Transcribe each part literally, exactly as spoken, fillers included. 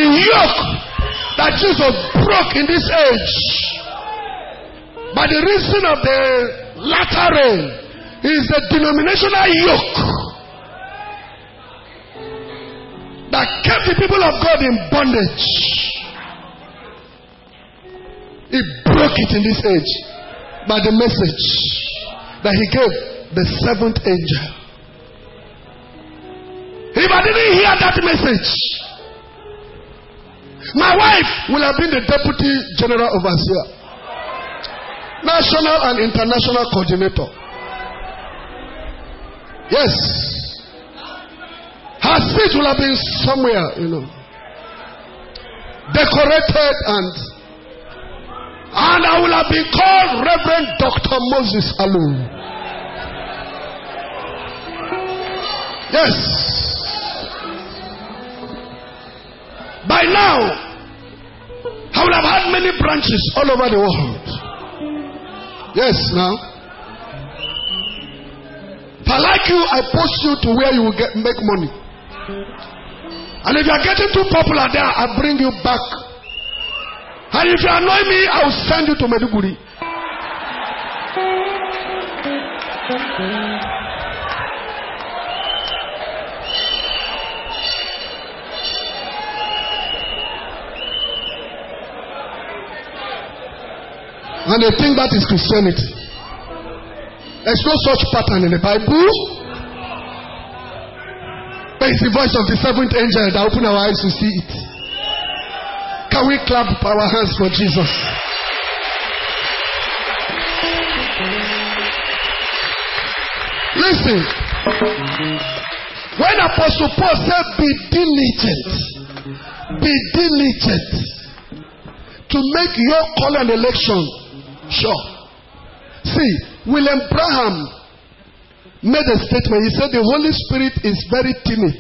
The yoke that Jesus broke in this age, by the reason of the latter rain, is the denominational yoke that kept the people of God in bondage. He broke it in this age by the message that he gave the seventh angel. If I didn't hear that message, my wife will have been the deputy general overseer, national and international coordinator. Yes. Her seat will have been somewhere, you know, decorated, and and I will have been called Reverend Doctor Moses Alu. Yes. By now, I will have had many branches all over the world. Yes, now. If I like you, I post you to where you will get make money. And if you are getting too popular there, I bring you back. And if you annoy me, I will send you to Meduguri. And they think that is Christianity. There's no such pattern in the Bible. But it's the voice of the seventh angel that opened our eyes to see it. Can we clap our hands for Jesus? Listen. When Apostle Paul said, be diligent, be diligent to make your call and election sure. See, William Branham made a statement. He said the Holy Spirit is very timid.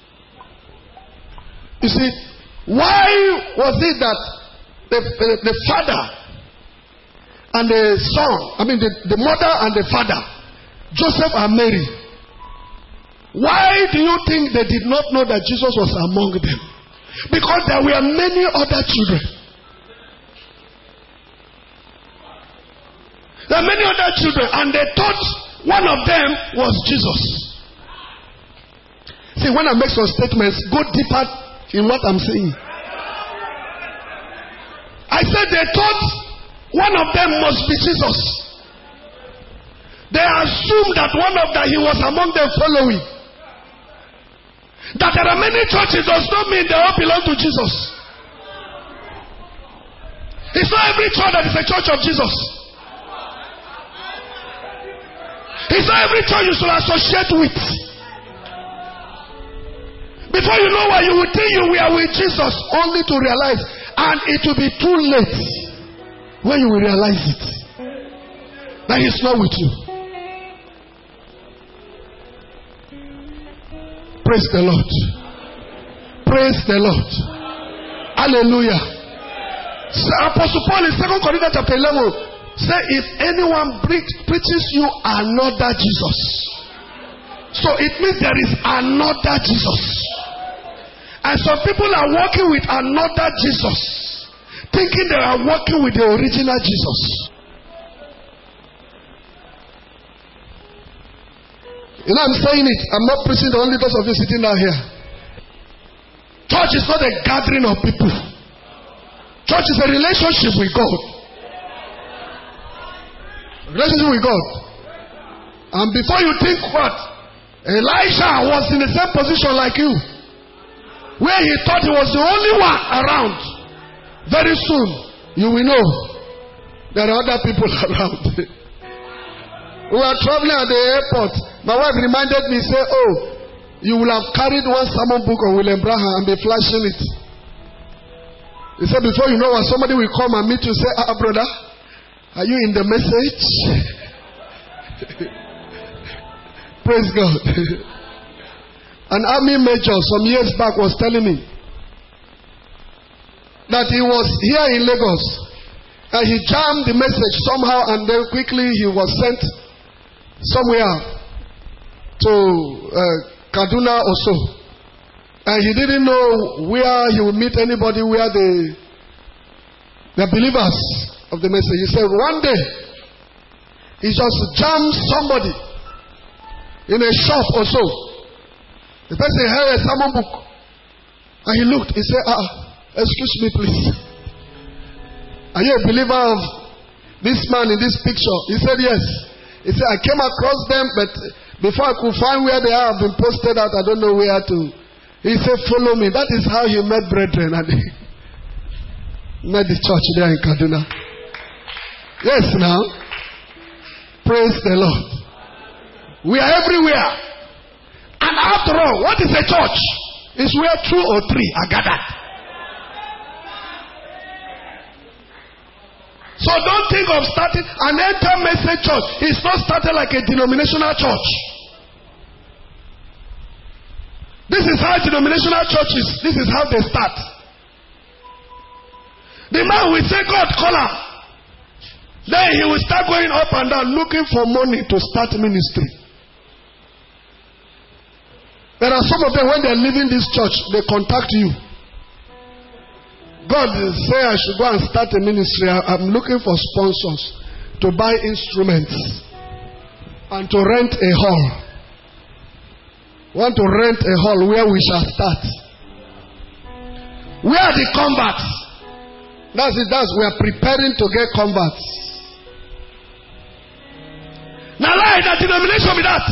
You see, why was it that the, the, the father and the son, I mean the, the mother and the father, Joseph and Mary, why do you think they did not know that Jesus was among them? Because there were many other children. There are many other children, and they thought one of them was Jesus. See, when I make some statements, go deeper in what I'm saying. I said they thought one of them must be Jesus. They assumed that one of them, he was among them following. That there are many churches does not mean they all belong to Jesus. It's not every church that is a church of Jesus. It's not every church you should associate with. Before you know what, you will think you were with Jesus, only to realize, and it will be too late when you will realize it, that he's not with you. Praise the Lord. Praise the Lord. Hallelujah. So Apostle Paul in Second Corinthians chapter eleven say, if anyone preaches you another Jesus, so it means there is another Jesus. And some people are working with another Jesus, thinking they are working with the original Jesus. You know, I'm saying it. I'm not preaching the only those of you sitting down here. Church is not a gathering of people. Church is a relationship with God. Relationship with God. And before you think what? Elisha was in the same position like you, where he thought he was the only one around. Very soon, you will know there are other people around. We were traveling at the airport. My wife reminded me, say, oh, you will have carried one sermon book on William Branham and be flashing it. He said, before you know what, somebody will come and meet you and say, ah, brother, are you in the message? Praise God. An army major some years back was telling me that he was here in Lagos and he jammed the message somehow, and then quickly he was sent somewhere to uh, Kaduna or so. And he didn't know where he would meet anybody, where the, the believers of the message. He said one day, he just jammed somebody in a shop or so. The person held a sermon book. And he looked, he said, ah, excuse me please. Are you a believer of this man in this picture? He said yes. He said, I came across them, but before I could find where they are, I've been posted out, I don't know where to. He said, follow me. That is how he met brethren. And he met the church there in Kaduna. Yes, now. Praise the Lord. We are everywhere. And after all, what is a church? It's where two or three are gathered. So don't think of starting an enter message church. It's not started like a denominational church. This is how denominational churches, this is how they start. The man will say, God, call her. Then he will start going up and down looking for money to start ministry. There are some of them, when they are leaving this church, they contact you. God say I should go and start a ministry. I'm looking for sponsors to buy instruments and to rent a hall. Want to rent a hall where we shall start. Where are the converts? That's it. That's we are preparing to get converts. Now, lie that denomination with that.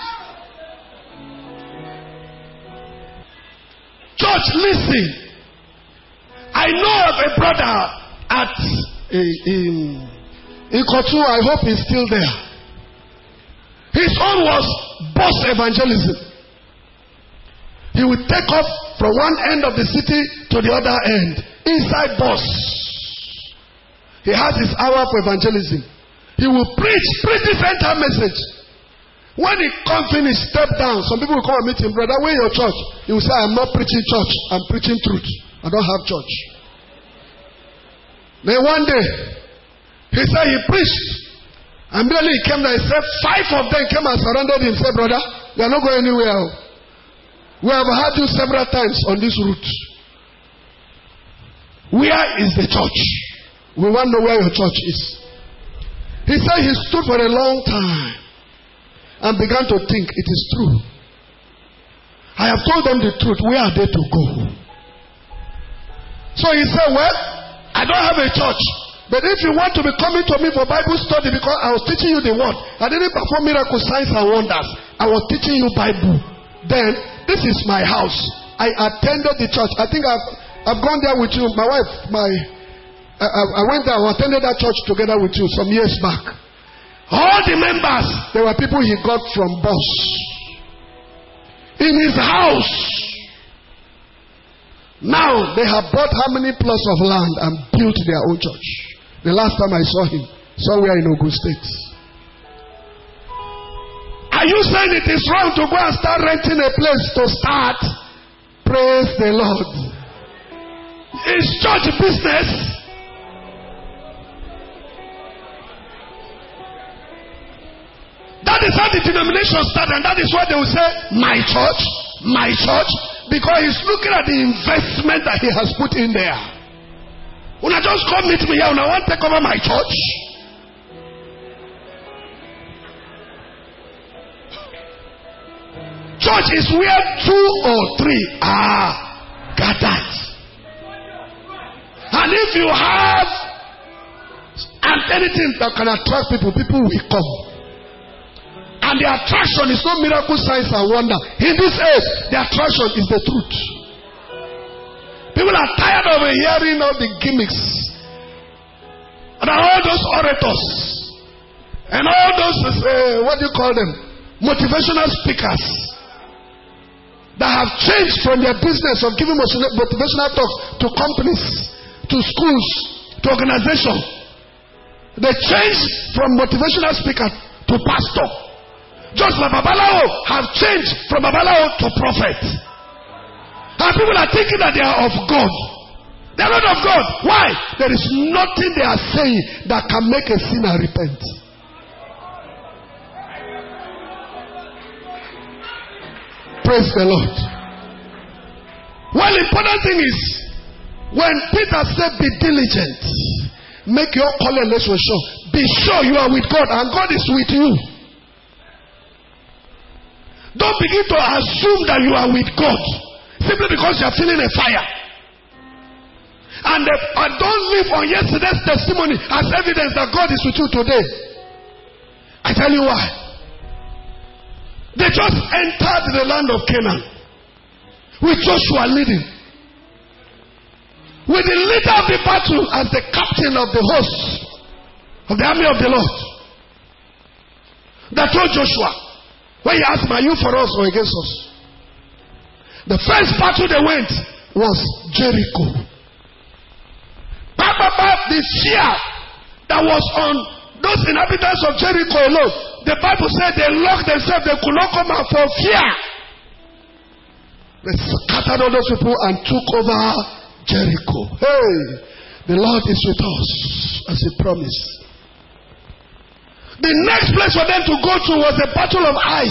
Church, listen. I know of a brother at uh, in in Kotu. I hope he's still there. His own was bus evangelism. He would take off from one end of the city to the other end inside bus. He has his hour for evangelism. He will preach, preach this entire message. When he come finish, step down. Some people will come and meet him, brother, where your church? He will say, I'm not preaching church, I'm preaching truth. I don't have church. Then one day, he said he preached. And really he came there, he said, five of them came and surrounded him. Said, brother, you are not going anywhere. We have had you several times on this route. Where is the church? We want to know where your church is. He said he stood for a long time and began to think, it is true. I have told them the truth. Where are they to go? So he said, well, I don't have a church. But if you want to be coming to me for Bible study, because I was teaching you the word, I didn't perform miracle signs and wonders. I was teaching you Bible. Then, this is my house. I attended the church. I think I've, I've gone there with you. My wife, my, I, I went there, I attended that church together with you some years back. All the members, there were people he got from bus. In his house. Now, they have bought how many plots of land and built their own church. The last time I saw him, somewhere in Ogun State. Are you saying it is wrong to go and start renting a place to start? Praise the Lord. Is church business? That is how the denomination started, and that is why they will say, my church, my church, because he's looking at the investment that he has put in there. When I just come meet me here, when I want to take over my church, church is where two or three are gathered. And if you have and anything that can attract people, people will come. And the attraction is not miracle signs and wonder. In this age, the attraction is the truth. People are tired of hearing all the gimmicks and all those orators and all those uh, what do you call them? Motivational speakers that have changed from their business of giving motivational talks to companies, to schools, to organizations. They changed from motivational speaker to pastor. Just like Babalawo have changed from Babalawo to prophet. And people are thinking that they are of God. They are not of God. Why? There is nothing they are saying that can make a sinner repent. Praise the Lord. Well, important thing is, when Peter said, be diligent, make your call and let's show. Be sure you are with God and God is with you. Don't begin to assume that you are with God simply because you are feeling a fire. And, the, and don't live on yesterday's testimony as evidence that God is with you today. I tell you why. They just entered the land of Canaan with Joshua leading, with the leader of the battle as the captain of the host of the army of the Lord. That told Joshua, when he asked him, are you for us or against us? The first battle they went was Jericho. The fear that was on those inhabitants of Jericho alone, the Bible said they locked themselves, they could not come out for fear. They scattered all those people and took over Jericho. Hey, the Lord is with us as He promised. The next place for them to go to was the battle of Ai.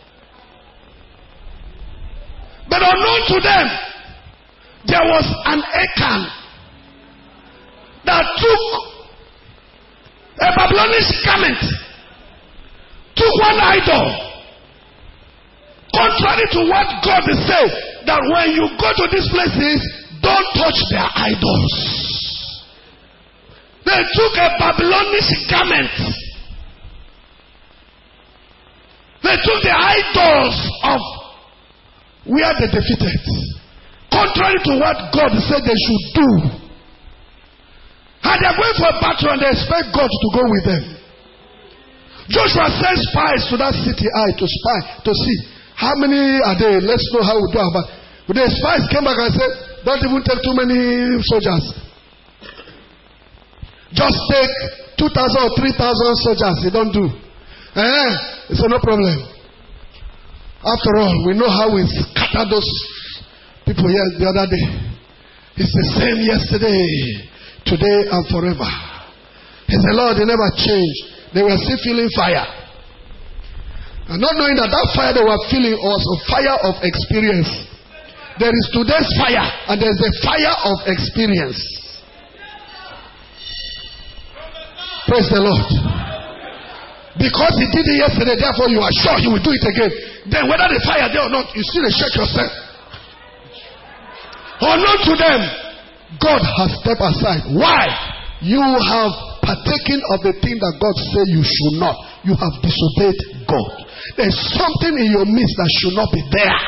But unknown to them, there was an Achan that took a Babylonian garment, took one idol, contrary to what God is saying, that when you go to these places, don't touch their idols. They took a Babylonian garment. They took the idols of where they defeated, contrary to what God said they should do. And they are going for a battle and they expect God to go with them. Joshua sent spies to that city Ai to spy, to see how many are they. Let's know how we do about it. But the spies came back and said, don't even take too many soldiers. Just take two thousand or three thousand soldiers. They don't do. Eh? It's no problem. After all, we know how we scattered those people here the other day. It's the same yesterday, today, and forever. It's the Lord, they never changed. They were still feeling fire. And not knowing that that fire they were feeling was a fire of experience. There is today's fire, and there's a fire of experience. Praise the Lord. Because He did it yesterday, therefore you are sure He will do it again. Then whether the fire there or not, you still shake yourself. Unknown to them, God has stepped aside. Why? You have partaken of the thing that God said you should not. You have disobeyed God. There's something in your midst that should not be there.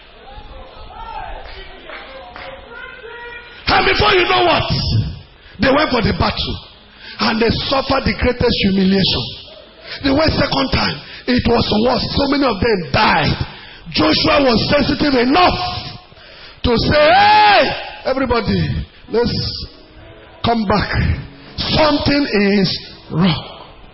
And before you know what, they went for the battle and they suffered the greatest humiliation. They went second time. It was worse. So many of them died. Joshua was sensitive enough to say, hey, everybody, let's come back. Something is wrong.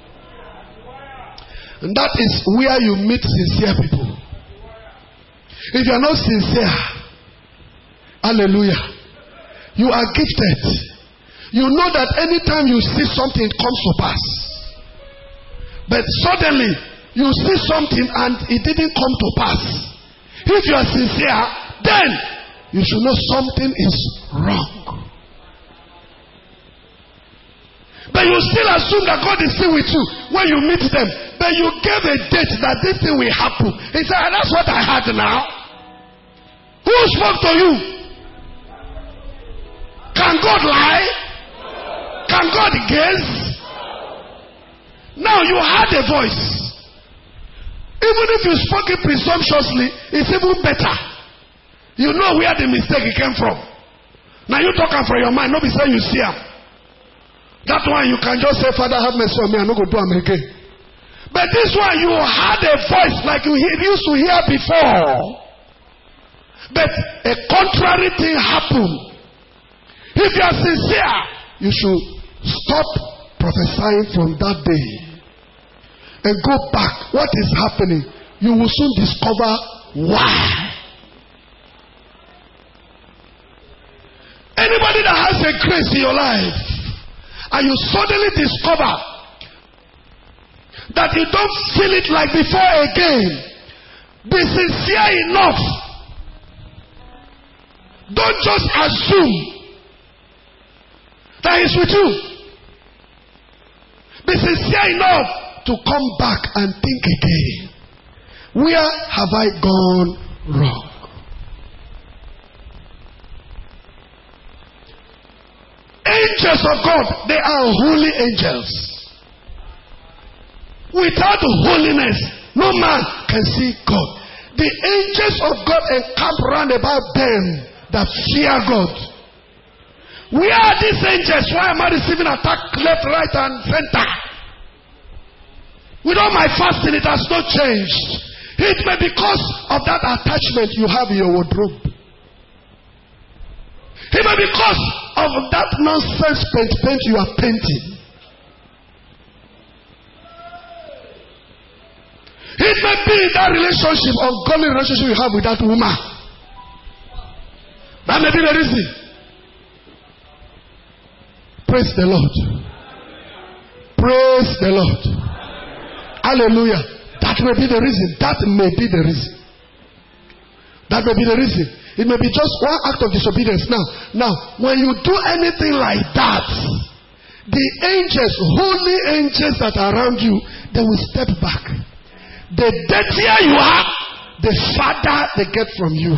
And that is where you meet sincere people. If you are not sincere, hallelujah, you are gifted. You know that anytime you see something, it comes to pass. But suddenly, you see something and it didn't come to pass. If you are sincere, then you should know something is wrong. But you still assume that God is still with you when you meet them. But you gave a date that this thing will happen. He said, and that's what I had now. Who spoke to you? Can God lie? Can God guess? Now you had a voice. Even if you spoke it presumptuously, it's even better. You know where the mistake came from. Now you talk from your mind, not be saying you see him. That one you can just say, Father, have mercy on me, I'm not going to do him again. But this one you had a voice like you used to hear before. But a contrary thing happened. If you are sincere, you should stop prophesying from that day. And go back. What is happening? You will soon discover why. Anybody that has a grace in your life, and you suddenly discover that you don't feel it like before again, be sincere enough Don't just assume that He's with you. Be sincere enough to come back and think again. Where have I gone wrong? Angels of God, they are holy angels. Without holiness, no man can see God. The angels of God encamp round about them that fear God. Where are these angels? Why am I receiving attack left, right, and center? With all my fasting, it has not changed. It may be because of that attachment you have in your wardrobe. It may be because of that nonsense paint paint you are painting. It may be that relationship, ungodly relationship you have with that woman. That may be the reason. Praise the Lord. Praise the Lord. Hallelujah. That may be the reason. That may be the reason. That may be the reason. It may be just one act of disobedience. Now, now, when you do anything like that, the angels, holy angels that are around you, they will step back. The dirtier you are, the farther they get from you.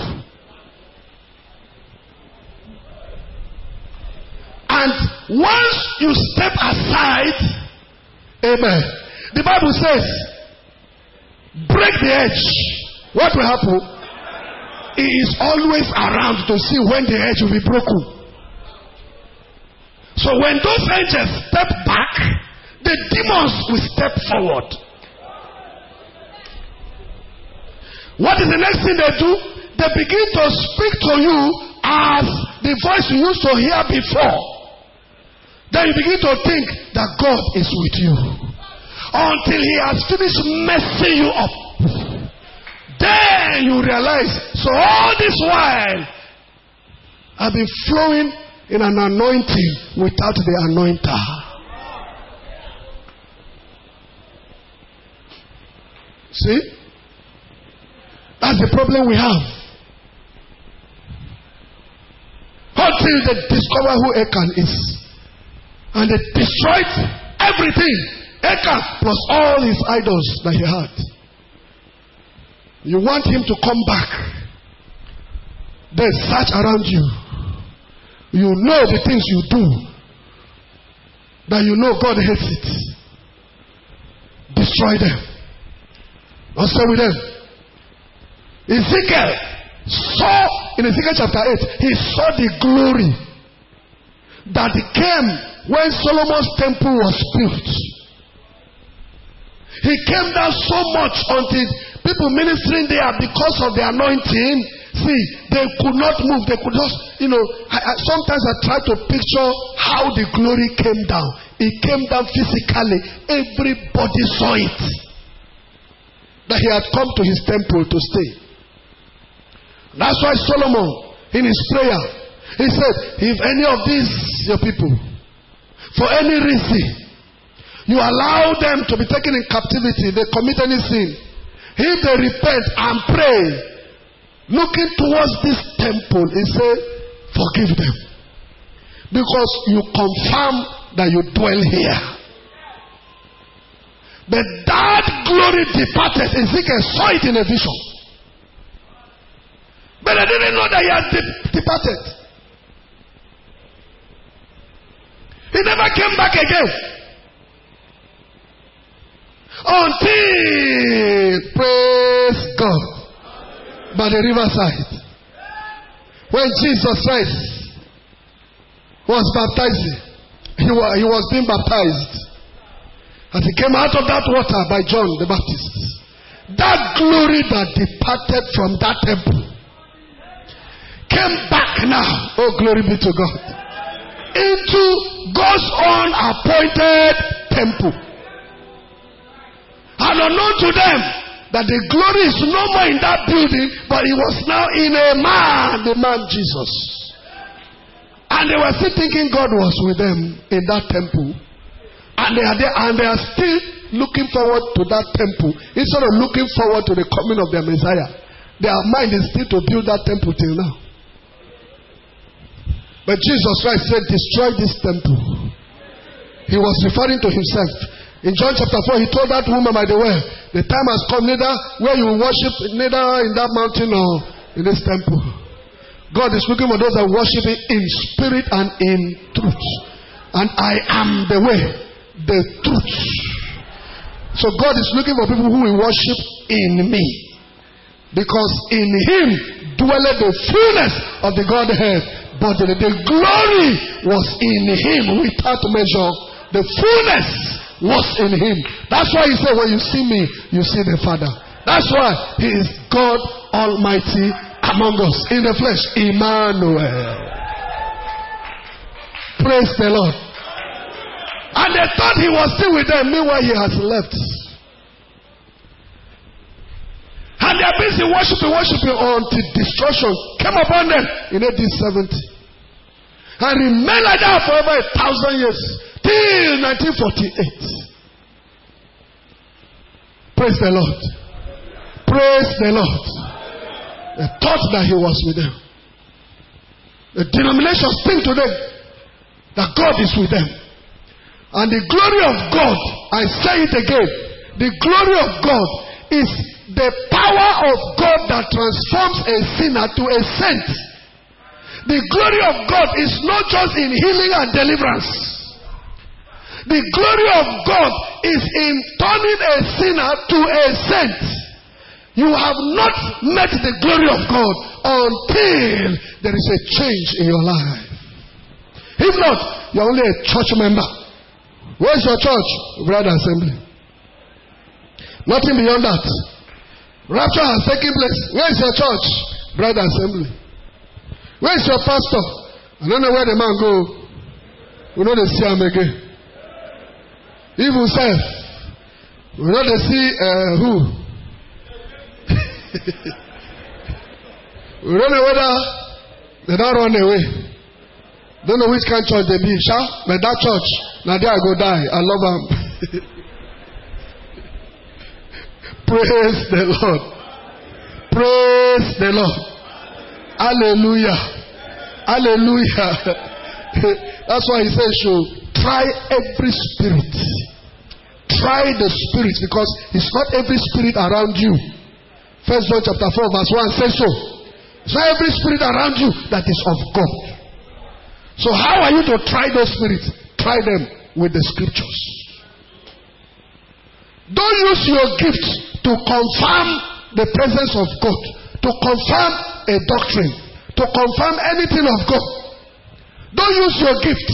And once you step aside, amen, the Bible says, break the edge. What will happen? He is always around to see when the edge will be broken. So when those angels step back, the demons will step forward. What is the next thing they do? They begin to speak to you as the voice you used to hear before. Then you begin to think that God is with you until He has finished messing you up. Then you realize, so all this while I've been flowing in an anointing without the anointer. See? That's the problem we have. Until they discover who Achan is. And they destroyed everything. Achan plus all his idols that he had. You want him to come back. They search around you. You know the things you do. That you know God hates it. Destroy them. Also with them. Ezekiel saw, in Ezekiel chapter eight, he saw the glory that came when Solomon's temple was built. He came down so much until people ministering there, because of the anointing, see, they could not move. They could just, you know, I, I, sometimes I try to picture how the glory came down. It came down physically. Everybody saw it. That he had come to his temple to stay. That's why Solomon, in his prayer, he said, if any of these, your people, for any reason, you allow them to be taken in captivity, they commit any sin, if they repent and pray, looking towards this temple, he said, forgive them. Because you confirm that you dwell here. But that glory departed. Ezekiel saw it in a vision. But I didn't know that he had de- departed. He never came back again. Until, praise God, by the riverside, when Jesus Christ was baptizing, he was, he was being baptized, and he came out of that water by John the Baptist. That glory that departed from that temple came back now, oh glory be to God, into God's own appointed temple. And unknown to them that the glory is no more in that building, but it was now in a man, the man Jesus. And they were still thinking God was with them in that temple. And they are there, and they are still looking forward to that temple instead of looking forward to the coming of their Messiah. Their mind is still to build that temple till now. But Jesus Christ said, destroy this temple. He was referring to himself. In John chapter four, he told that woman by the well, the time has come, neither where you worship, neither in that mountain or in this temple. God is looking for those that worship Him in spirit and in truth. And I am the way, the truth. So God is looking for people who will worship in me. Because in Him dwelleth the fullness of the Godhead. But the, the glory was in Him without measure. The fullness was in Him. That's why He said, when you see me, you see the Father. That's why He is God Almighty among us in the flesh. Emmanuel. Praise the Lord. And they thought He was still with them. Meanwhile, He has left. And they are busy worshiping, worshiping until destruction came upon them in A D seventy. And remained like that for over a thousand years. Till nineteen forty-eight. Praise the Lord. Praise the Lord. They thought that He was with them. The denominations think today that God is with them. And the glory of God, I say it again, the glory of God is the power of God that transforms a sinner to a saint. The glory of God is not just in healing and deliverance. The glory of God is in turning a sinner to a saint. You have not met the glory of God until there is a change in your life. If not, you're only a church member. Where's your church? Brother Assembly. Nothing beyond that. Rapture has taken place. Where's your church? Brother Assembly. Where's your pastor? I don't know where the man go. We know they see him again. Even self. We know they see uh, who. We don't know whether they don't run away. Don't know which kind of church they be. Sha? But that church, now there I go die. I love them. Praise the Lord. Praise the Lord. Hallelujah. Hallelujah. That's why He says, so try every spirit. Try the spirits, because it's not every spirit around you. First John chapter four verse one says so. It's not every spirit around you that is of God. So how are you to try those spirits? Try them with the scriptures. Don't use your gift to confirm the presence of God, to confirm a doctrine, to confirm anything of God. Don't use your gift.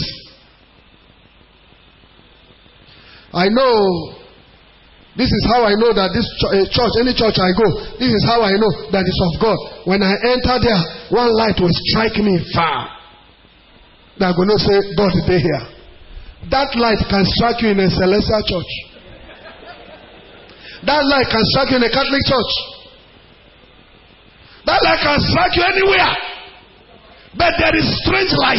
I know, this is how I know that this church, any church I go, this is how I know that it's of God. When I enter there, one light will strike me far. They're going to say, God is here. That light can strike you in a celestial church. That light can strike you in a Catholic church. That light can strike you anywhere. But there is strange light.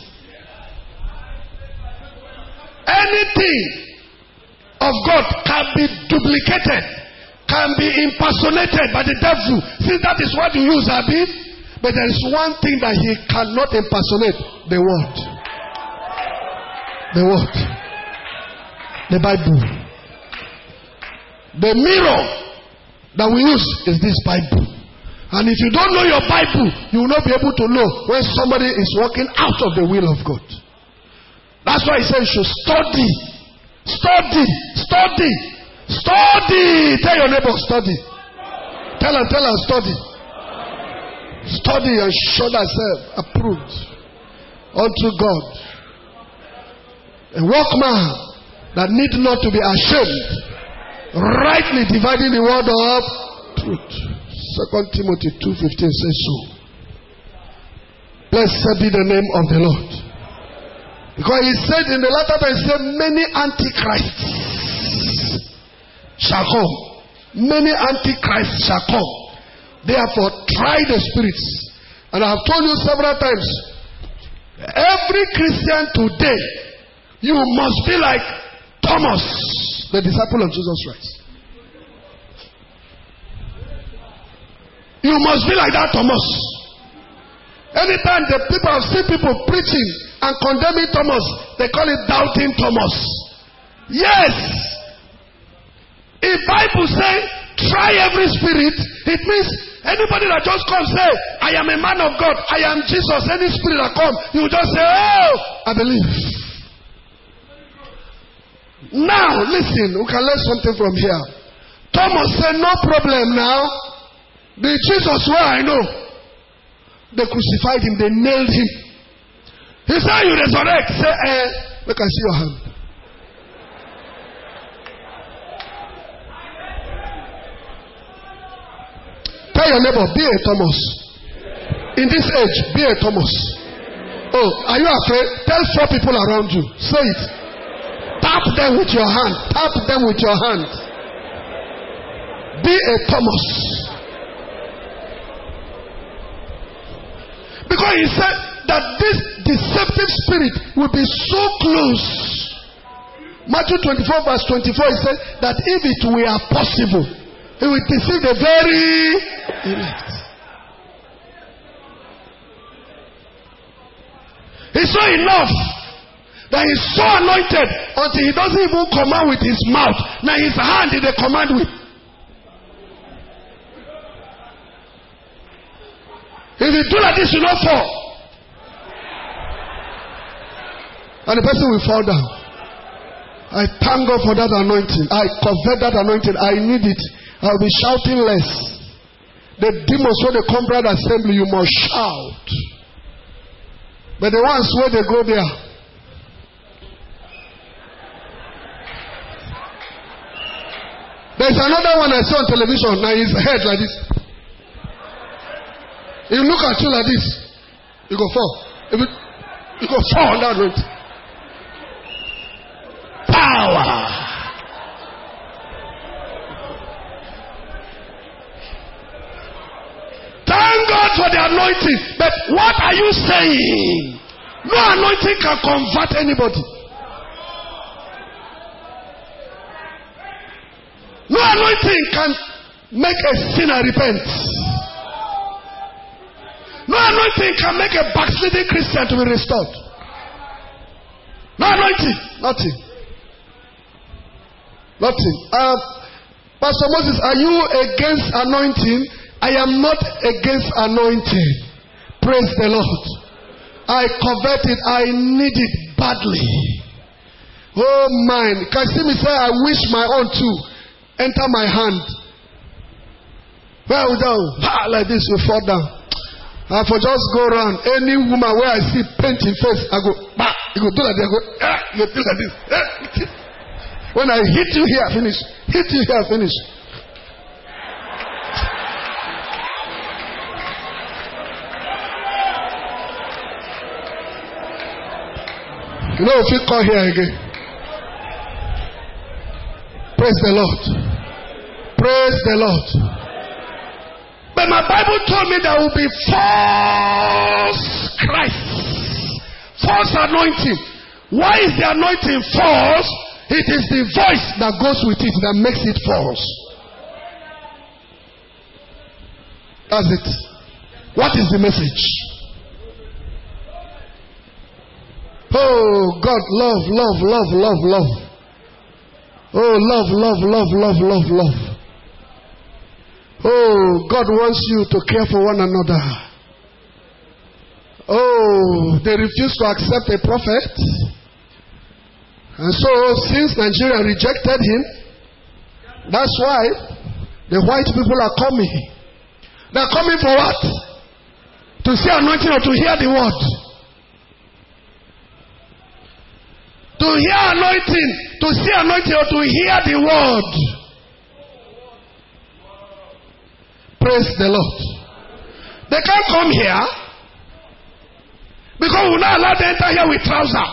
Anything of God can be duplicated, can be impersonated by the devil. See, that is what you use, Abi. But there is one thing that he cannot impersonate: the word. The word. The Bible. The mirror that we use is this Bible. And if you don't know your Bible, you will not be able to know when somebody is walking out of the will of God. That's why he says you should study. Study. Study. Study. Tell your neighbor, study. Tell her, tell her, study. Study and show thyself approved unto God. A workman that need not to be ashamed, rightly dividing the word of truth. Second Timothy two fifteen says so. Blessed be the name of the Lord. Because he said in the latter time, he said, many antichrists shall come. Many antichrists shall come. Therefore, try the spirits. And I have told you several times, every Christian today, you must be like Thomas, the disciple of Jesus Christ. You must be like that Thomas. Anytime the people have seen people preaching and condemning Thomas, they call it doubting Thomas. Yes. If Bible say try every spirit, it means anybody that just comes say, I am a man of God, I am Jesus, any spirit that comes, you just say, oh, I believe. Now, listen, we can learn something from here. Thomas said, no problem now. The Jesus where I know. They crucified him, they nailed him. He said, you resurrect. Say, eh, make I see your hand. Tell your neighbor, be a Thomas. In this age, be a Thomas. Oh, are you afraid? Tell four people around you. Say it. Tap them with your hand. Tap them with your hand. Be a Thomas. Because he said that this deceptive spirit will be so close. Matthew twenty-four verse twenty-four, he said that if it were possible, he will deceive the very elect. He's so enough that he's so anointed until he doesn't even command with his mouth. Now his hand is the command with. If you do like this, you don't fall. And the person will fall down. I thank God for that anointing. I covet that anointing. I need it. I'll be shouting less. The demons when they come to the assembly, you must shout. But the ones where they go there, there's another one I saw on television. Now his head like this. If you look at you like this, you go fall. If you, you go fall on that road. Power. Thank God for the anointing. But what are you saying? No anointing can convert anybody. No anointing can make a sinner repent. No anointing can make a backsliding Christian to be restored. No anointing. Nothing. Nothing. Uh, Pastor Moses, are you against anointing? I am not against anointing. Praise the Lord. I covet it. I need it badly. Oh man. Can you see me say, I wish my own too enter my hand. Well down. Ah, like this will fall down. I for just go around. Any woman where I see painting face, I go, bah, you go do like this, I go, ah, you do like this. Ah. When I hit you here, finish. Hit you here, finish. You know if you come here again. Praise the Lord. Praise the Lord. But my Bible told me there will be false Christ, false anointing. Why is the anointing false? It is the voice that goes with it that makes it false. That's it. What is the message? Oh God, love, love, love, love, love. Oh, love, love, love, love, love, love. Oh, God wants you to care for one another. Oh, they refuse to accept a prophet. And so, since Nigeria rejected him, that's why the white people are coming. They're coming for what? To see anointing or to hear the word? To hear anointing, to see anointing or to hear the word? Praise the Lord. They can't come here because we will not allow them to enter here with trousers.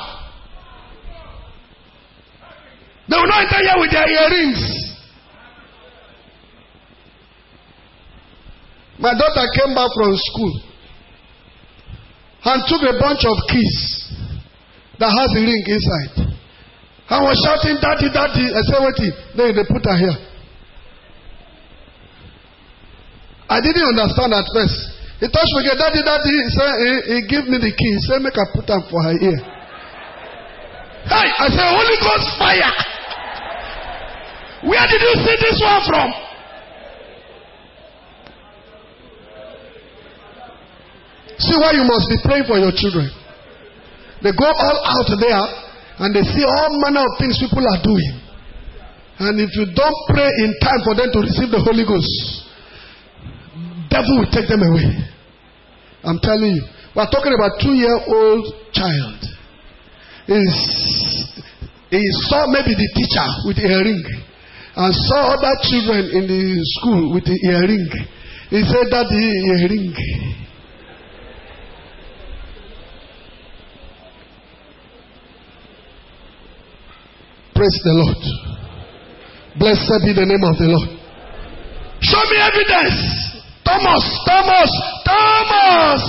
They will not enter here with their earrings. My daughter came back from school and took a bunch of keys that has a ring inside. I was shouting, Daddy, Daddy. I said, wait, then they put her here. I didn't understand at first. He touched me again. Daddy, daddy. He said, he, he gave me the key. He said, make her put them for her ear. Hey, I said, Holy Ghost fire. Where did you see this one from? See why you must be praying for your children. They go all out there and they see all manner of things people are doing. And if you don't pray in time for them to receive the Holy Ghost, devil will take them away. I'm telling you. We're talking about two-year-old child. He's, he saw maybe the teacher with the earring and saw other children in the school with the earring. He said, Daddy, earring. Praise the Lord. Blessed be the name of the Lord. Show me evidence. Thomas, Thomas, Thomas.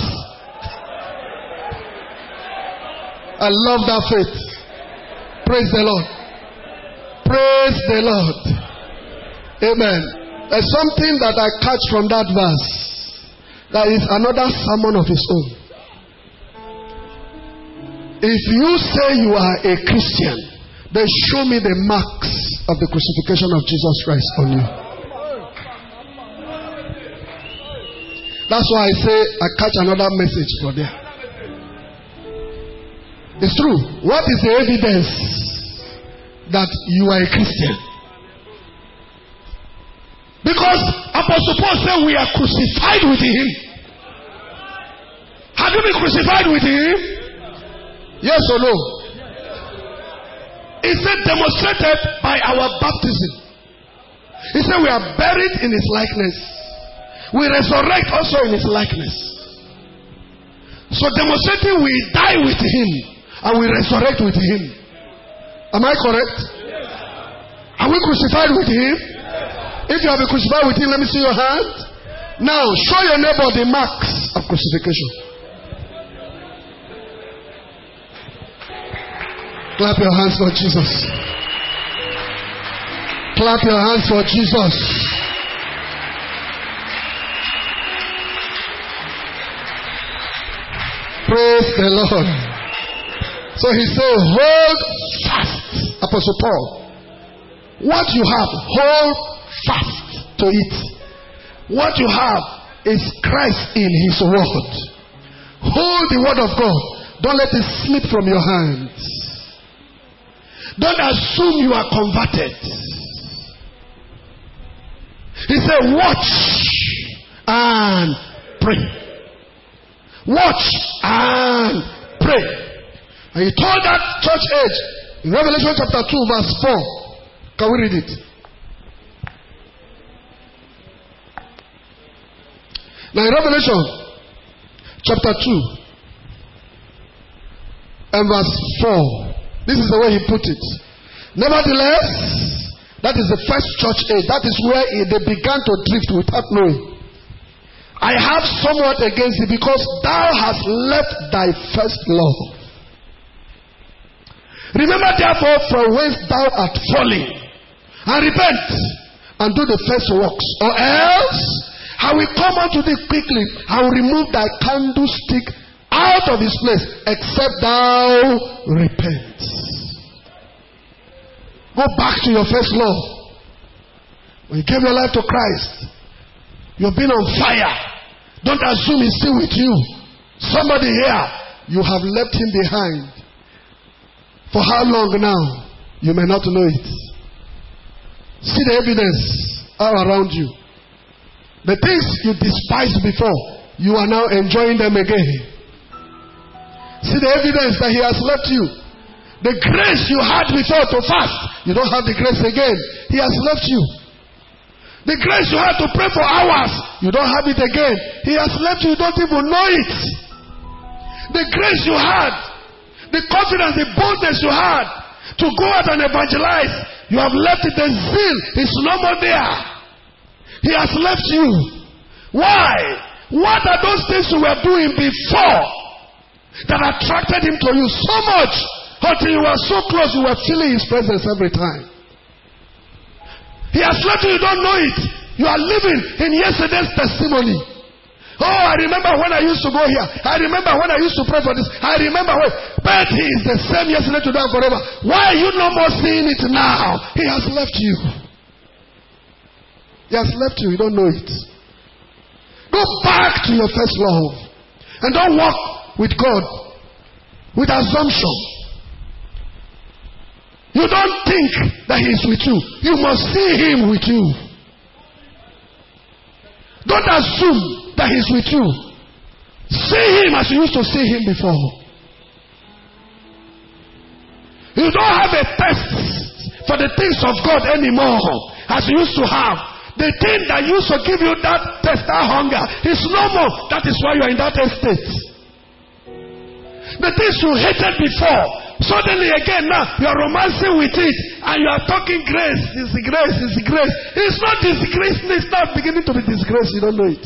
I love that faith. Praise the Lord. Praise the Lord. Amen. There's something that I catch from that verse. That is another sermon of its own. If you say you are a Christian, then show me the marks of the crucifixion of Jesus Christ on you. That's why I say I catch another message for there. It's true. What is the evidence that you are a Christian? Because Apostle Paul said we are crucified with him. Have you been crucified with him? Yes or no? He said demonstrated by our baptism. He said we are buried in his likeness. We resurrect also in his likeness. So demonstrating we die with him and we resurrect with him. Am I correct? Are we crucified with him? If you have been crucified with him, let me see your hand. Now show your neighbor the marks of crucifixion. Clap your hands for Jesus. Clap your hands for Jesus. Praise the Lord. So he said, hold fast. Apostle Paul, what you have, hold fast to it. What you have is Christ in his word. Hold the word of God. Don't let it slip from your hands. Don't assume you are converted. He said, watch and pray. Watch and pray. And he told that church age in Revelation chapter two, verse four. Can we read it? Now in Revelation chapter two and verse four, this is the way he put it. Nevertheless, that is the first church age. That is where they began to drift without knowing. I have somewhat against thee, because thou hast left thy first love. Remember therefore from whence thou art fallen, and repent, and do the first works, or else I will come unto thee quickly, and will remove thy candlestick out of his place, except thou repent. Go back to your first love. When you gave your life to Christ, you've been on fire. Don't assume he's still with you. Somebody here, you have left him behind. For how long now? You may not know it. See the evidence all around you. The things you despised before, you are now enjoying them again. See the evidence that he has left you. The grace you had before to fast, you don't have the grace again. He has left you. The grace you had to pray for hours, you don't have it again. He has left you, you don't even know it. The grace you had, the confidence, the boldness you had to go out and evangelize, you have left it. The zeal is no more there. He has left you. Why? What are those things you were doing before that attracted him to you so much until you were so close, you were feeling his presence every time? He has left you, you don't know it. You are living in yesterday's testimony. Oh, I remember when I used to go here. I remember when I used to pray for this. I remember when. But he is the same yesterday, today, and forever. Why are you no more seeing it now? He has left you. He has left you. You don't know it. Go back to your first love. And don't walk with God with assumption. You don't think that he is with you. You must see him with you. Don't assume that he is with you. See him as you used to see him before. You don't have a thirst for the things of God anymore as you used to have. The thing that used to give you that thirst, that hunger, is no more. That is why you are in that state. The things you hated before, suddenly again now you are romancing with it and you are talking grace. It's grace, it's grace. It's not disgrace, it's not beginning to be disgrace. You don't know it.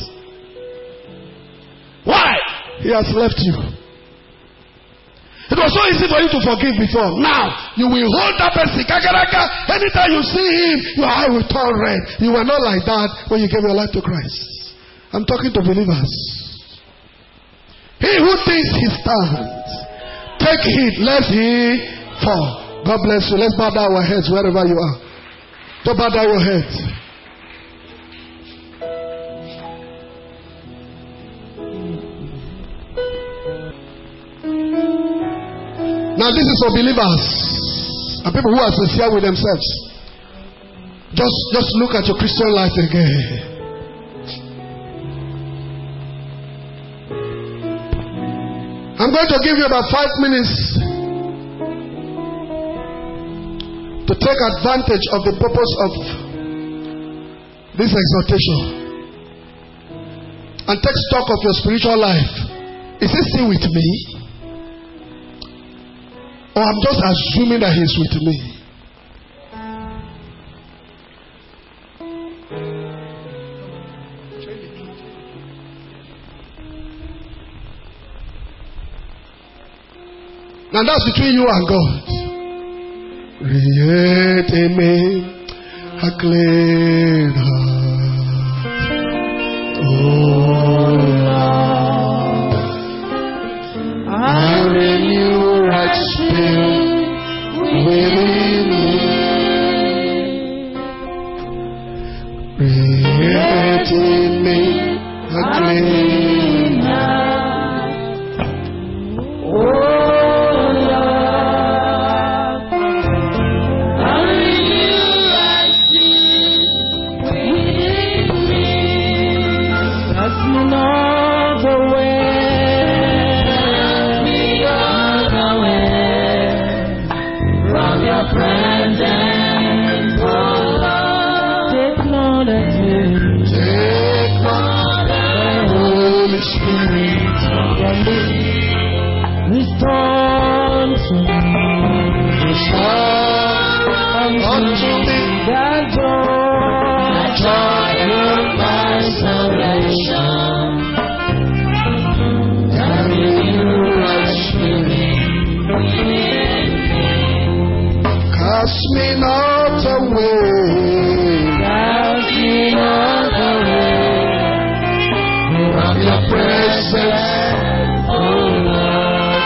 Why? He has left you. It was so easy for you to forgive before. Now, you will hold that person. Anytime you see him, your eye will turn red. You were not like that when you gave your life to Christ. I'm talking to believers. He who thinks he stands, take heed lest he fall. God bless you. Let's bow down our heads wherever you are. Don't bow down your heads. Now this is for believers and people who are sincere with themselves. Just, just look at your Christian life again. I'm going to give you about five minutes to take advantage of the purpose of this exhortation and take stock of your spiritual life. Is he still with me? Or I'm just assuming that he's with me? Now that's between you and God. Create in me a clean heart, oh Lord, and renew right spirit within me. Create in me a clean heart, oh. Cast me not away, cast me not away from your presence, oh Lord.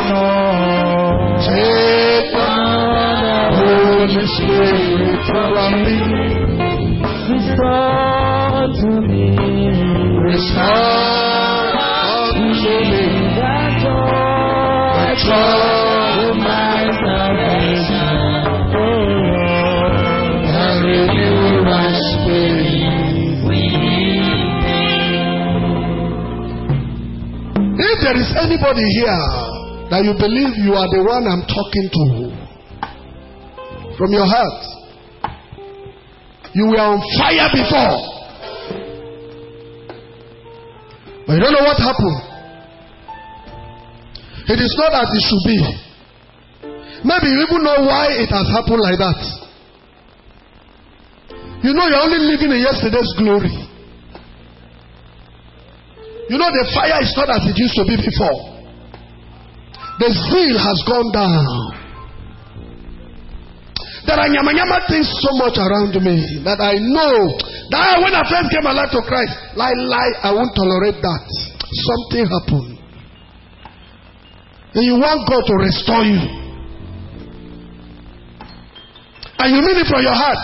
Take on, Holy Spirit from me. Restore to me, restore unto me that joy of my salvation. If there is anybody here that you believe you are the one I'm talking to, from your heart, you were on fire before, but you don't know what happened. It is not as it should be. Maybe you even know why it has happened like that. You know you're only living in yesterday's glory. You know the fire is not as it used to be before. The zeal has gone down. There are nyama nyama things so much around me that I know That when I first gave my life to Christ, lie, lie, I won't tolerate that. Something happened. And you want God to restore you. And you mean it from your heart.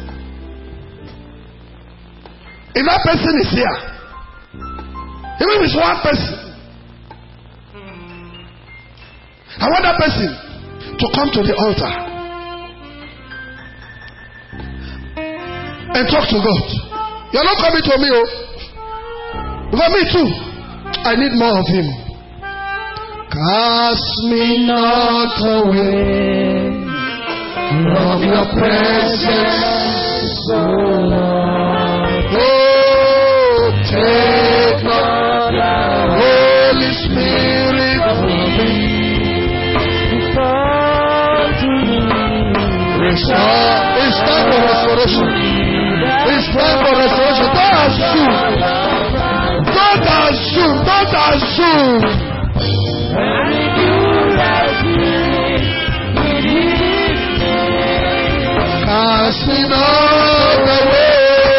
If that person is here, even if it's one person, I want that person to come to the altar and talk to God. You're not coming to me, oh. But me too. I need more of Him. Cast me not away from your presence, O Lord. Oh, take not the Holy Spirit from me. Restore. It's time for restoration. It's time for restoration. Don't assume. Don't assume. Don't assume. Cast me not away.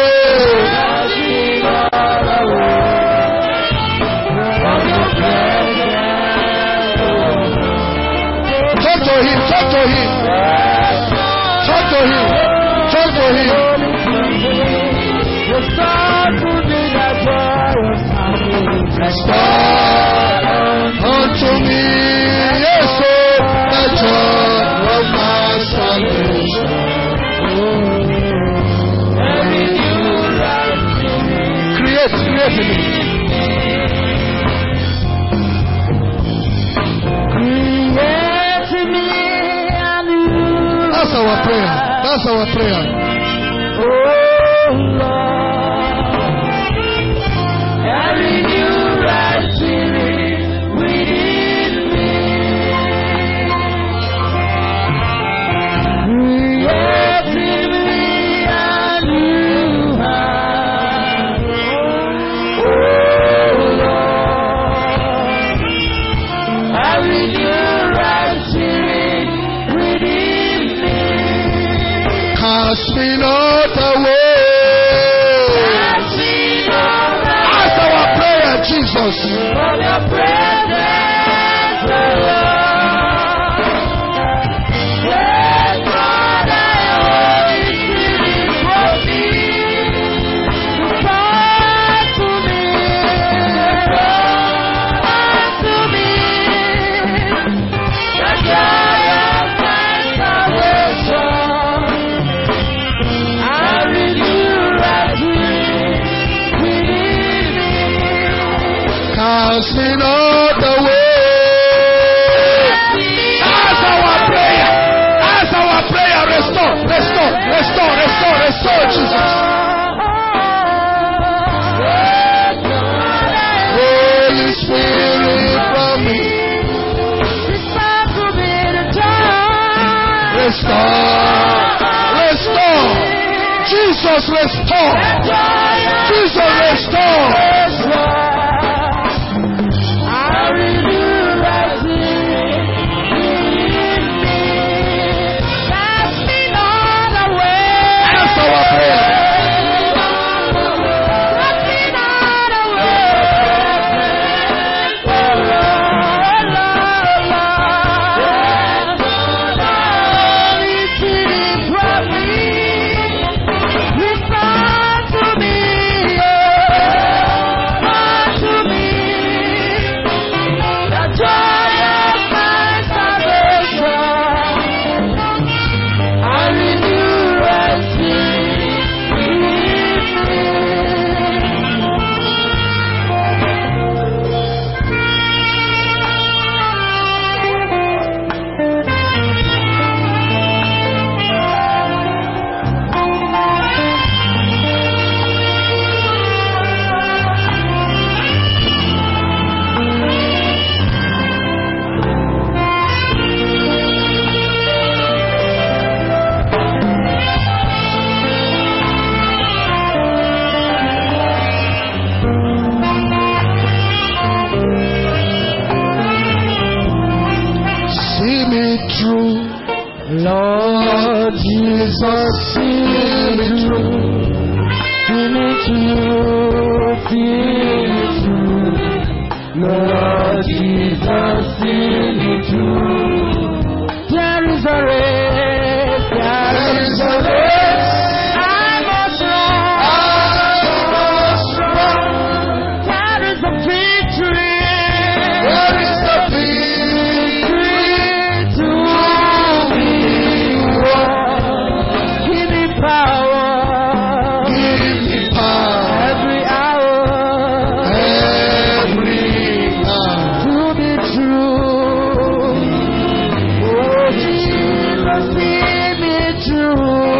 Talk to Him. Talk to Him. Talk to Him. Talk to Him. Restore unto me, yes, oh, the joy of my salvation. Create, create in me. Create in me anew. That's our prayer. That's our prayer. Oh Lord, every new right spirit within me. Create in me a new heart. Oh Lord, every new right spirit within me. Cast me not away. Cast me not away. That's our prayer, Jesus. From your presence, O Lord. Let God thy Holy Spirit from me. Come to me. Come to me. The joy of my salvation. I renew right within me. Cast me not away. That's our prayer. That's our prayer. Restore, restore, restore, restore, restore, Jesus. Holy Spirit from me. Restore, restore. Jesus, restore. Jesus, restore. I renew right spirit within me. Cast me not away. That's our prayer. Cast me not away. Oh Lord, Lord, Lord. Holy Spirit from me. Restore to me, oh, restore to me. The joy of my salvation. I renew right spirit within me. See me through, Lord Jesus, see me through. see me through, see me through. Lord Jesus, see me through. There is a race, there is a race. I must run, I must run. There is a victory, there is a victory to be won. Give me power, give me power. Every hour, every hour to be true. Oh, Jesus, see me through.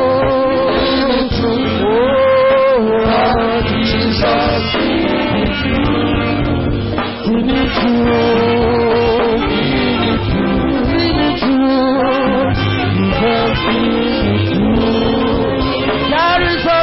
Oh, Lord Jesus, see me through. See me through. See me through. Jesus, see me through. There is a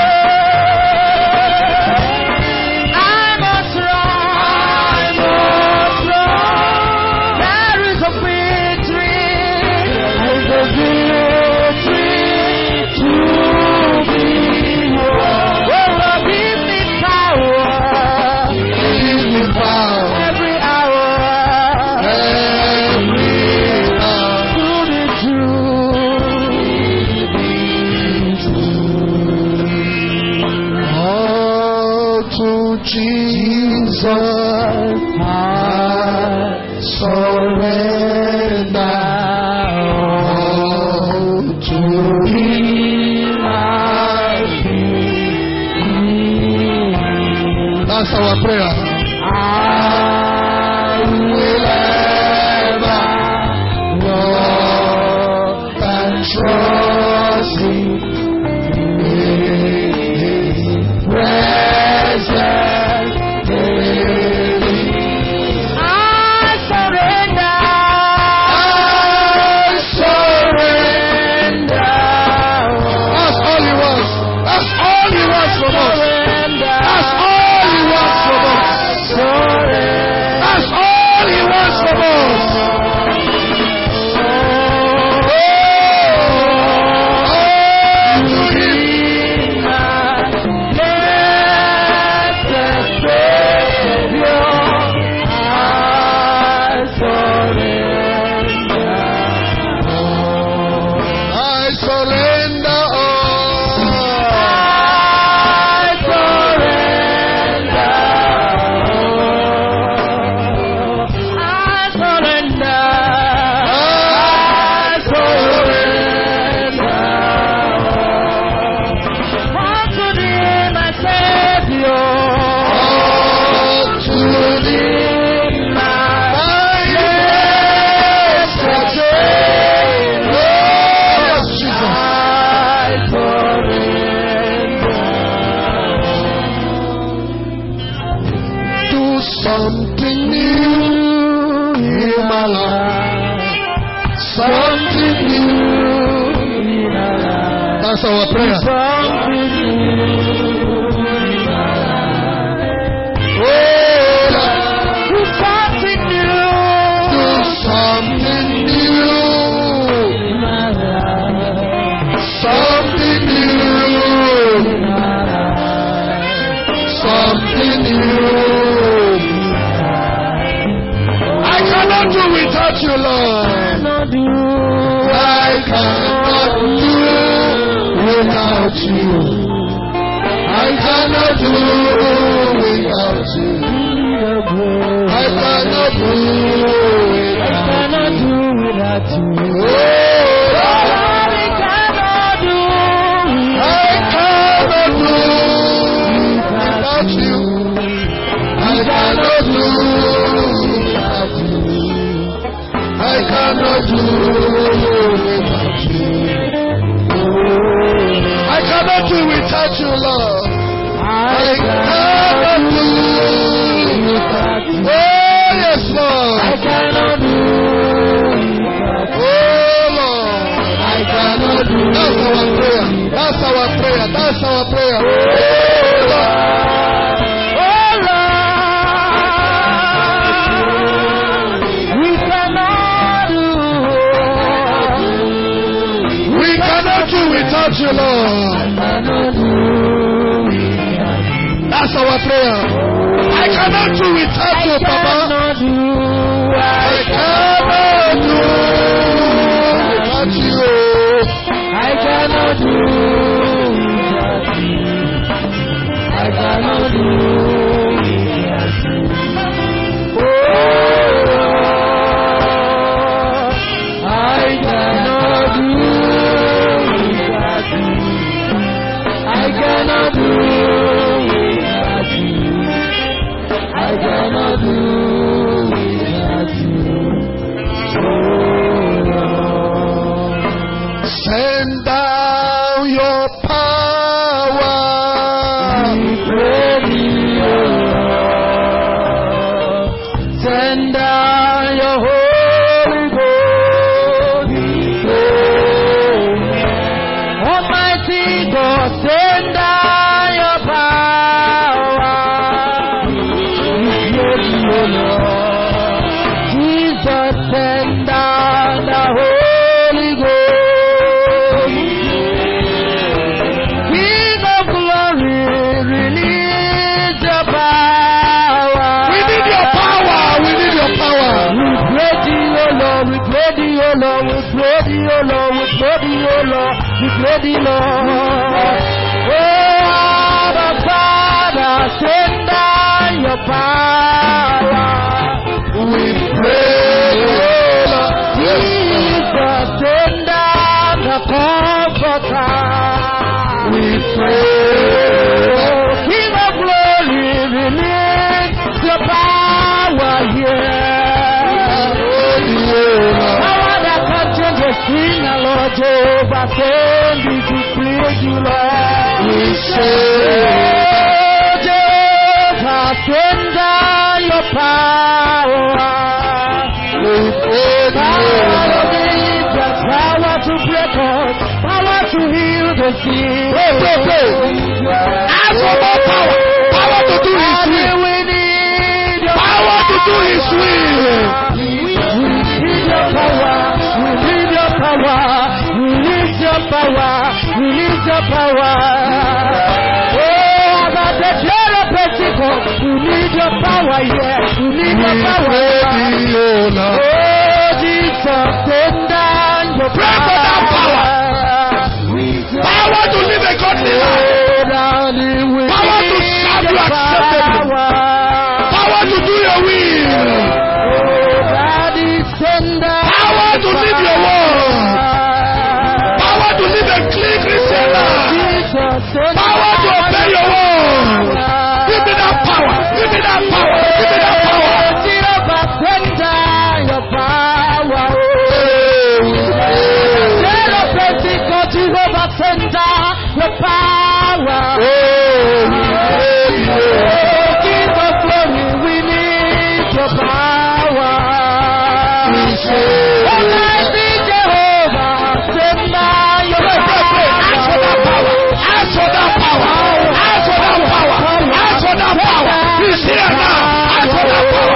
race. I must run. I must run. There is a victory. There is a victory to be won. Oh, Lord, give me power. Give me power. Every hour. Every hour. To be true. All to Jesus I surrender. All to Him I give. That's our prayer. I will ever walk and trust Him in His presence daily. I surrender. I surrender. That's all He wants. That's all He wants from us. That's all He wants from us. That's all He wants from us. I surrender all. I surrender all. I surrender. I surrender all. Unto Thee, my Savior. Unto Thee, my blessed Savior. Yes, Jesus. I surrender. Do something new in my life. Something new in my life. That's our prayer. Something new in my life. Oh, Lord. Do something new. Do something new in my life. Something new in my life. Something new. I cannot do without you, Lord. I cannot do without you. I cannot do without you. I cannot do without you. Oh, Lord, I cannot do. I cannot do without you. I cannot do without you. I cannot do without you. I cannot do without you, Lord. I cannot do without you. Oh, yes, Lord. I cannot do without you. Oh, Lord. I cannot do. That's our prayer. That's our prayer. That's our prayer. Oh, Lord. Oh, Lord. We cannot do. We cannot do without you, Lord. I cannot do. That's our prayer. I cannot do without you, Papa. I cannot do without you. I cannot do without you. I cannot do without you. Oh, I cannot do without you. I cannot do without you. I cannot do without you. Oh, Lord. Send down your power. We pray thee, O Lord. Send down your Holy Ghost. We pray. Almighty God, send down your power. We pray thee, O Lord. Jesus, send down the Holy Ghost. King of glory, release your power. We need your power. We need your power. We pray thee, O Lord, we pray thee, O Lord, we pray thee, O Lord, we pray thee, O Lord, we pray thee, Lord. Oh, the Father, send down your power. We pray, Lord. Jesus, send down the Comforter. We pray. Oh, King of glory, release your power here. Power that can change the scene, Lord Jehovah, send it to please you, Lord. We say, Oh, Jehovah, send down your power. we pray, Power to deliver, power to break us, power to heal the sick. Pray, pray, pray. Ask for more power. Power to do His will. We need your Power to do His will. We need your power. We need your power. We need your power. We need your power. Oh, about the church of Pentecost, we need your power, yes. We need your We power. pray, Lord. Oh, Jesus, send down your Pray for power. that power. Power to live a godly life. Oh, Daddy, we Power to need serve you your acceptably. power. Power to do your will. Oh, Daddy, send down Power to live your word. Power to live a clean Christian life. Jesus, send Power to obey your word. Give me that power. Give me that power. Give me that power. Jehovah, send down your power. Jehovah, Pentecost, Jehovah, send down your power. King of glory, we need your power. Almighty Jehovah, send down your Ask for that power. Ask for that power. Ask for that power. Ask for that power. He's here now. Ask for that power.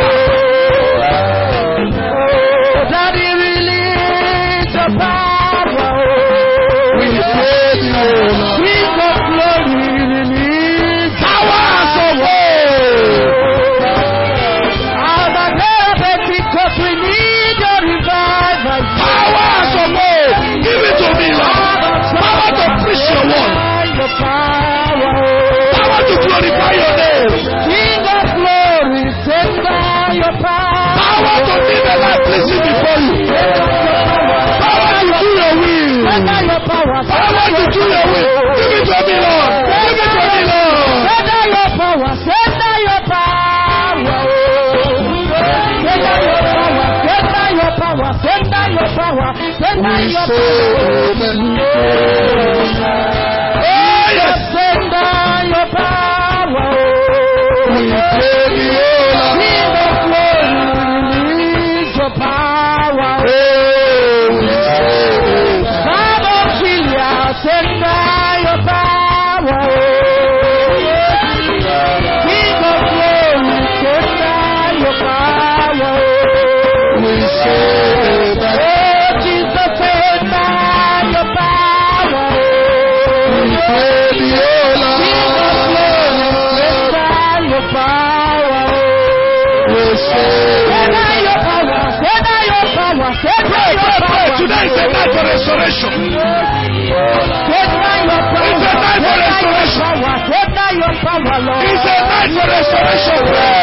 Oh, Daddy, release your power. We pray thee, O Lord. King of glory, release Powers of old. our Lord, because we need your revival. Powers of old. Give it to me, Lord. Power to preach your word. Your power. Power to glorify your name. King of glory, send down your power. Power to live a life pleasing before you. Power to do your will. Send down your power. Power to do your will. Give it to me, Lord. Give it to me, Lord. Send down your power. Send down your power. Send down your power. Send down your power. Send down your power. Send down We your say, power. oh yes. Send down your power. We pray thee, O Lord. King of glory, release your power. Oh, we say, Son of Gilead, send down your power. King of glory, send down your power. we say that. Oh, Jesus, send down your power. We pray thee, O King of glory, send Lord. restoration. It's a night for restoration. It's a night for restoration.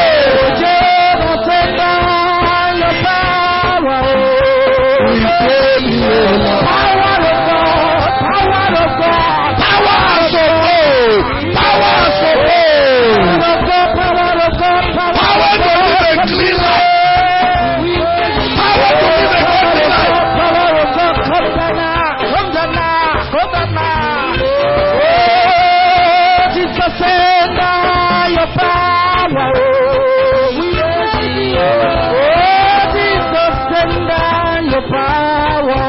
We pray you. Power of God. Power of God. Power of God. Power of God. Power of God. Power to live a clean life. Power to live a godly life. Power of God. Come down now. Come down now. Come down now. Oh, Jesus, send down your power. We need you. Oh, Jesus, send down your power.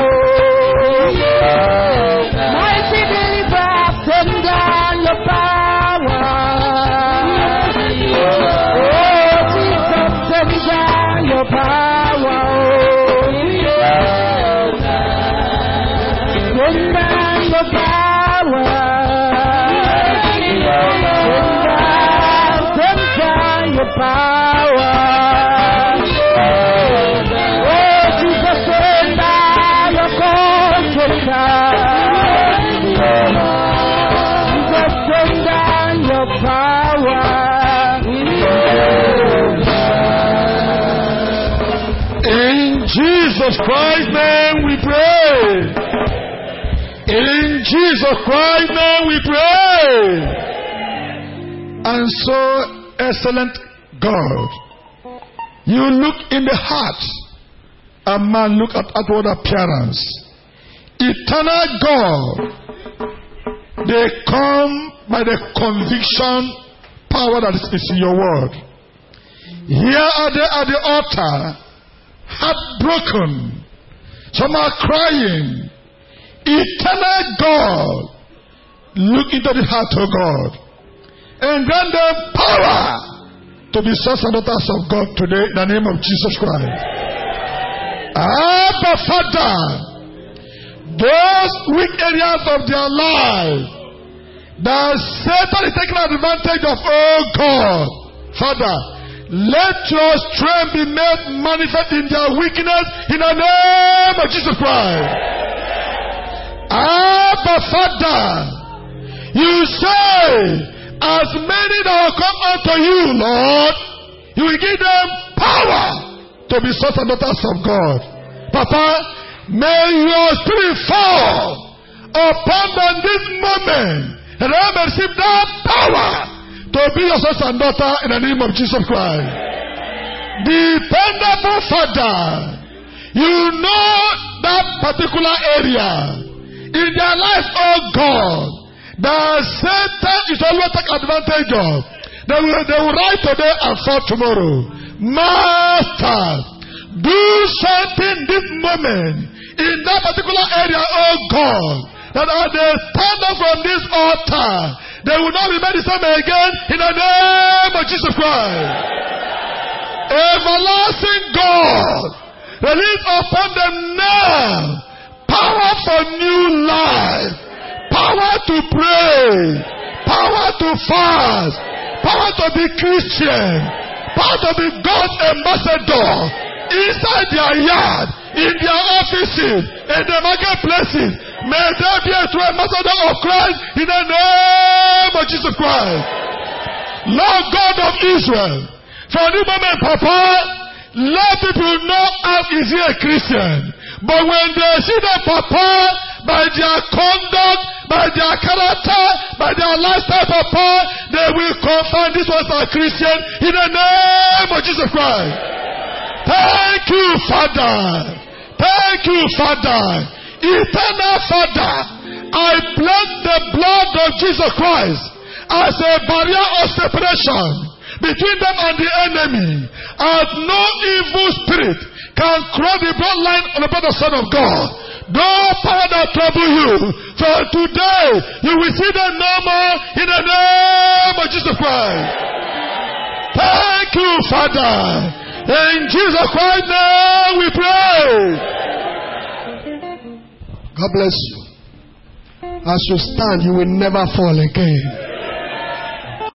Mighty deliver, send down your power. Oh, Jesus, send down your power. Send down your power. Send down, send down your power. Oh, Jesus, send down your comforter. Jesus, send down your power. In Jesus Christ's name we pray. In Jesus Christ's name we pray. And so, excellent God, you look in the heart, and man look at outward appearance. Eternal God, they come by the conviction power that is in your word. Here are they at the altar, heartbroken. Some are crying. Eternal God, look into the heart of God and grant them power to be sons and daughters of God today in the name of Jesus Christ. Abba Father, those weak areas of their life that Satan is taking advantage of, oh God, Father, let your strength be made manifest in their weakness in the name of Jesus Christ. Abba Father, you say, as many that will come unto you, Lord, you will give them power to be sons and daughters of God. Papa, may your spirit fall upon them this moment, and I may receive that power to be your sons and daughters in the name of Jesus Christ. Dependable Father, you know that particular area in their life, oh God, that Satan is always take advantage of. They will, they will rise today and fall tomorrow. Master, do something this moment in that particular area, oh God, that as they stand up from this altar, they will not be made the same again in the name of Jesus Christ. Everlasting God, release upon them now power for new life, power to pray, power to fast, power to be Christian, power to be God's ambassador inside their yard, in their offices, in the marketplaces. May there be a true ambassador of Christ in the name of Jesus Christ. Lord God of Israel, for this moment, Papa, let people know how is he a Christian. But when they see the Papa, by their conduct, by their character, by their lifestyle, Papa, they will confirm this was a Christian in the name of Jesus Christ. Thank you, Father. Thank you, Father. Eternal Father, I bless the blood of Jesus Christ as a barrier of separation between them and the enemy, as no evil spirit can cross the bloodline of the blood of Son of God. No power that trouble you. For today, you will see them no more in the name of Jesus Christ. Thank you, Father. In Jesus Christ's name we pray. God bless you. As you stand, you will never fall again.